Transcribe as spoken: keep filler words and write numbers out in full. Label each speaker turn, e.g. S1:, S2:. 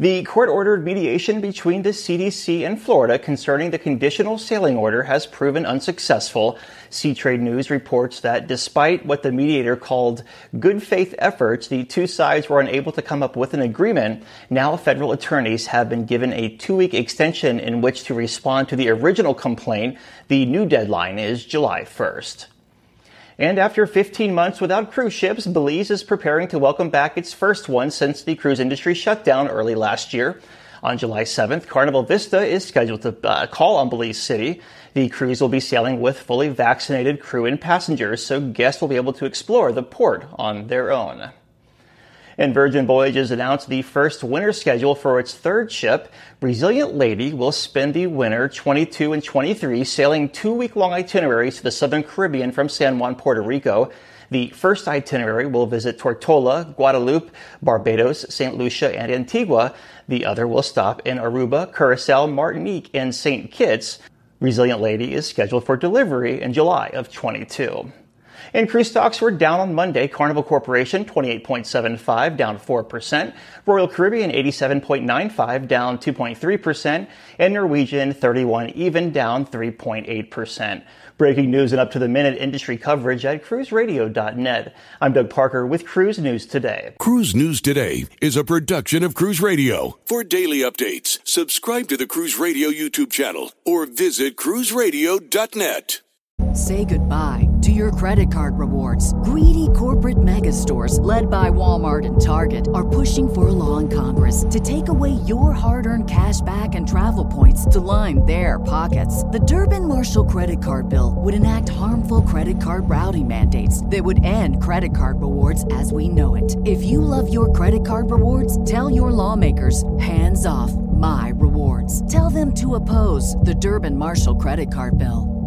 S1: The court-ordered mediation between the C D C and Florida concerning the conditional sailing order has proven unsuccessful. Seatrade News reports that despite what the mediator called good faith efforts, the two sides were unable to come up with an agreement. Now federal attorneys have been given a two-week extension in which to respond to the original complaint. The new deadline is July first. And after fifteen months without cruise ships, Belize is preparing to welcome back its first one since the cruise industry shut down early last year. On July seventh, Carnival Vista is scheduled to uh, call on Belize City. The cruise will be sailing with fully vaccinated crew and passengers, so guests will be able to explore the port on their own. And Virgin Voyages announced the first winter schedule for its third ship. Resilient Lady will spend the winter twenty-two and twenty-three sailing two-week-long itineraries to the Southern Caribbean from San Juan, Puerto Rico. The first itinerary will visit Tortola, Guadeloupe, Barbados, Saint Lucia, and Antigua. The other will stop in Aruba, Curacao, Martinique, and Saint Kitts. Resilient Lady is scheduled for delivery in July of twenty-two. And cruise stocks were down on Monday. Carnival Corporation, twenty-eight point seven five, down four percent. Royal Caribbean, eighty-seven point nine five, down two point three percent. And Norwegian, thirty-one even, down three point eight percent. Breaking news and up-to-the-minute industry coverage at cruise radio dot net. I'm Doug Parker with Cruise News Today.
S2: Cruise News Today is a production of Cruise Radio. For daily updates, subscribe to the Cruise Radio YouTube channel or visit cruise radio dot net.
S3: Say goodbye to your credit card rewards. Greedy corporate mega stores, led by Walmart and Target, are pushing for a law in Congress to take away your hard-earned cash back and travel points to line their pockets. The Durbin-Marshall credit card bill would enact harmful credit card routing mandates that would end credit card rewards as we know it. If you love your credit card rewards, tell your lawmakers, hands off my rewards. Tell them to oppose the Durbin-Marshall credit card bill.